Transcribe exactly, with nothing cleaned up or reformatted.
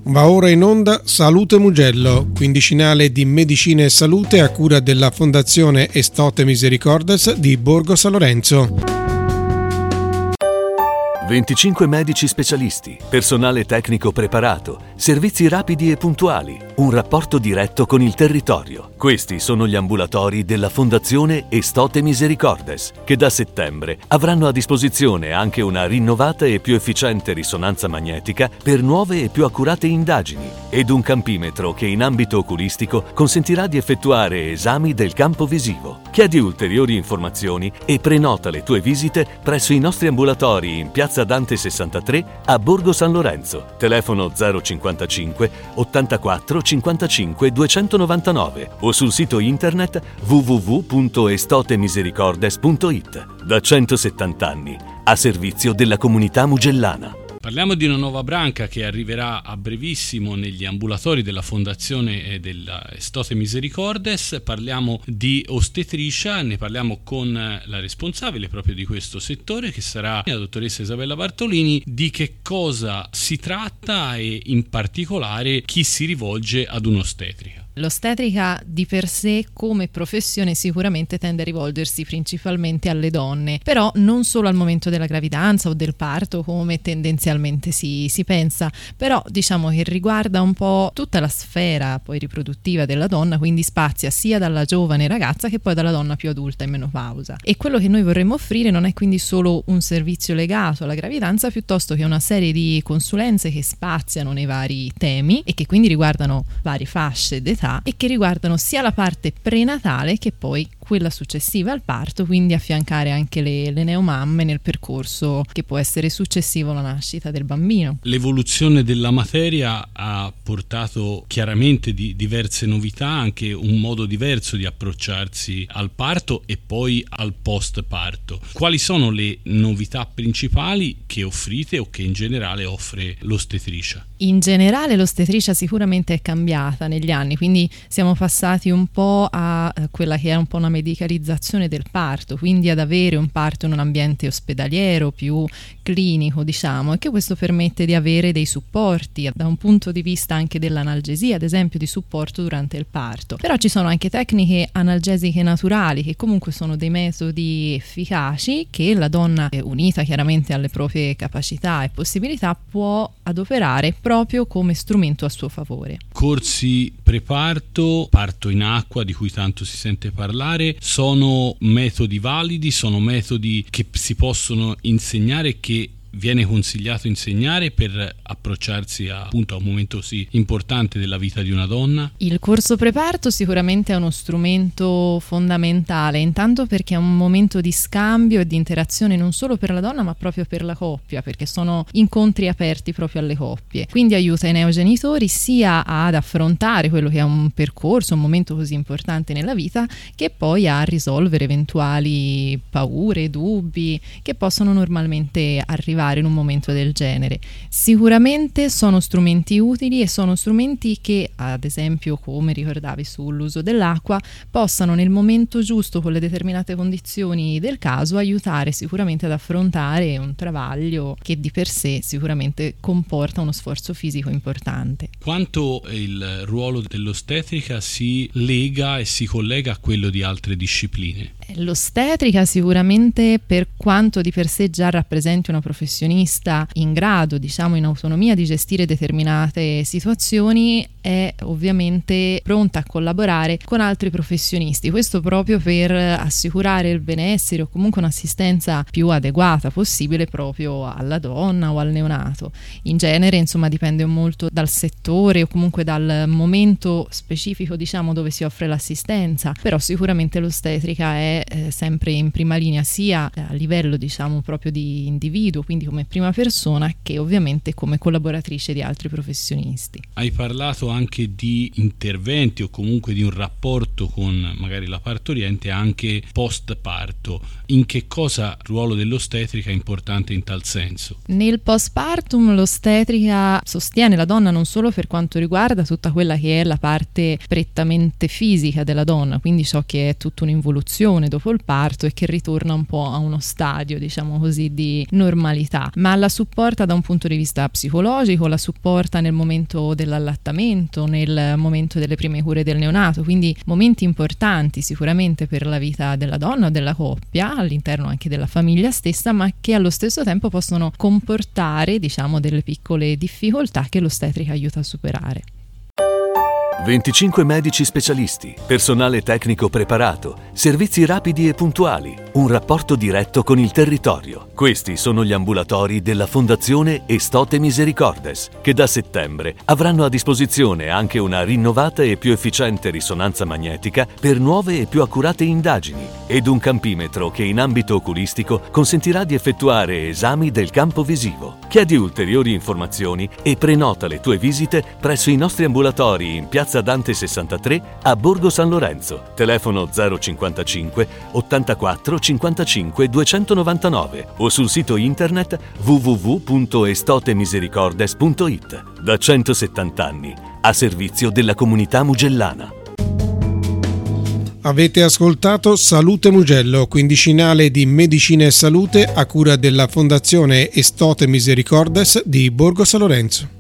Va ora in onda Salute Mugello, quindicinale di medicina e salute a cura della Fondazione Estote Misericordes di Borgo San Lorenzo. venticinque medici specialisti, personale tecnico preparato, servizi rapidi e puntuali, un rapporto diretto con il territorio. Questi sono gli ambulatori della Fondazione Estote Misericordes, che da settembre avranno a disposizione anche una rinnovata e più efficiente risonanza magnetica per nuove e più accurate indagini ed un campimetro che in ambito oculistico consentirà di effettuare esami del campo visivo. Chiedi ulteriori informazioni e prenota le tue visite presso i nostri ambulatori in Piazza Dante sessantatré a Borgo San Lorenzo. Telefono zero cinquantacinque ottantaquattro cinquantacinque duecentonovantanove o sul sito internet w w w punto estote misericordes punto i t. Da centosettanta anni a servizio della comunità mugellana. Parliamo di una nuova branca che arriverà a brevissimo negli ambulatori della Fondazione della Estote Misericordes. Parliamo di ostetricia, ne parliamo con la responsabile proprio di questo settore, che sarà la dottoressa Isabella Bartolini. Di che cosa si tratta e in particolare chi si rivolge ad un'ostetrica? L'ostetrica di per sé come professione sicuramente tende a rivolgersi principalmente alle donne, però non solo al momento della gravidanza o del parto come tendenzialmente si, si pensa, però diciamo che riguarda un po' tutta la sfera poi riproduttiva della donna, quindi spazia sia dalla giovane ragazza che poi dalla donna più adulta in menopausa. E quello che noi vorremmo offrire non è quindi solo un servizio legato alla gravidanza, piuttosto che una serie di consulenze che spaziano nei vari temi e che quindi riguardano varie fasce d'età e che riguardano sia la parte prenatale che poi quella successiva al parto, quindi affiancare anche le, le neomamme nel percorso che può essere successivo alla nascita del bambino. L'evoluzione della materia ha portato chiaramente di diverse novità, anche un modo diverso di approcciarsi al parto e poi al post parto. Quali sono le novità principali che offrite o che in generale offre l'ostetricia? In generale l'ostetricia sicuramente è cambiata negli anni, quindi siamo passati un po' a quella che è un po' una medicalizzazione del parto, quindi ad avere un parto in un ambiente ospedaliero più clinico, diciamo, e che questo permette di avere dei supporti da un punto di vista anche dell'analgesia, ad esempio di supporto durante il parto. Però ci sono anche tecniche analgesiche naturali che comunque sono dei metodi efficaci che la donna, unita chiaramente alle proprie capacità e possibilità, può adoperare proprio come strumento a suo favore. Corsi preparto, parto in acqua di cui tanto si sente parlare, sono metodi validi, sono metodi che si possono insegnare, che viene consigliato insegnare per approcciarsi a, appunto, a un momento così importante della vita di una donna? Il corso preparto sicuramente è uno strumento fondamentale, intanto perché è un momento di scambio e di interazione non solo per la donna ma proprio per la coppia, perché sono incontri aperti proprio alle coppie, quindi aiuta i neogenitori sia ad affrontare quello che è un percorso, un momento così importante nella vita, che poi a risolvere eventuali paure, dubbi che possono normalmente arrivare in un momento del genere. Sicuramente sono strumenti utili e sono strumenti che, ad esempio, come ricordavi sull'uso dell'acqua, possano nel momento giusto, con le determinate condizioni del caso, aiutare sicuramente ad affrontare un travaglio che di per sé sicuramente comporta uno sforzo fisico importante. Quanto il ruolo dell'ostetrica si lega e si collega a quello di altre discipline? L'ostetrica sicuramente, per quanto di per sé già rappresenti una professionista in grado, diciamo in autonomia, di gestire determinate situazioni, è ovviamente pronta a collaborare con altri professionisti, questo proprio per assicurare il benessere o comunque un'assistenza più adeguata possibile proprio alla donna o al neonato. In genere, insomma, dipende molto dal settore o comunque dal momento specifico, diciamo, dove si offre l'assistenza, però sicuramente l'ostetrica è eh, sempre in prima linea, sia a livello, diciamo, proprio di individuo, quindi come prima persona, che ovviamente come collaboratrice di altri professionisti. Hai parlato anche di interventi o comunque di un rapporto con magari la partoriente anche post parto. In che cosa il ruolo dell'ostetrica è importante in tal senso? Nel postpartum l'ostetrica sostiene la donna non solo per quanto riguarda tutta quella che è la parte prettamente fisica della donna, quindi ciò che è tutta un'involuzione dopo il parto e che ritorna un po' a uno stadio, diciamo così, di normalità, maternità, ma la supporta da un punto di vista psicologico, la supporta nel momento dell'allattamento, nel momento delle prime cure del neonato, quindi momenti importanti sicuramente per la vita della donna o della coppia, all'interno anche della famiglia stessa, ma che allo stesso tempo possono comportare, diciamo, delle piccole difficoltà che l'ostetrica aiuta a superare. venticinque medici specialisti, personale tecnico preparato, servizi rapidi e puntuali, un rapporto diretto con il territorio. Questi sono gli ambulatori della Fondazione Estote Misericordes, che da settembre avranno a disposizione anche una rinnovata e più efficiente risonanza magnetica per nuove e più accurate indagini ed un campimetro che in ambito oculistico consentirà di effettuare esami del campo visivo. Chiedi ulteriori informazioni e prenota le tue visite presso i nostri ambulatori in Piazza Dante sessantatré a Borgo San Lorenzo. Telefono zero cinquantacinque ottantaquattro cinquantacinque duecentonovantanove o sul sito internet w w w punto estote misericordes punto i t. Da centosettanta anni a servizio della comunità mugellana. Avete ascoltato Salute Mugello, quindicinale di medicina e salute a cura della Fondazione Estote Misericordes di Borgo San Lorenzo.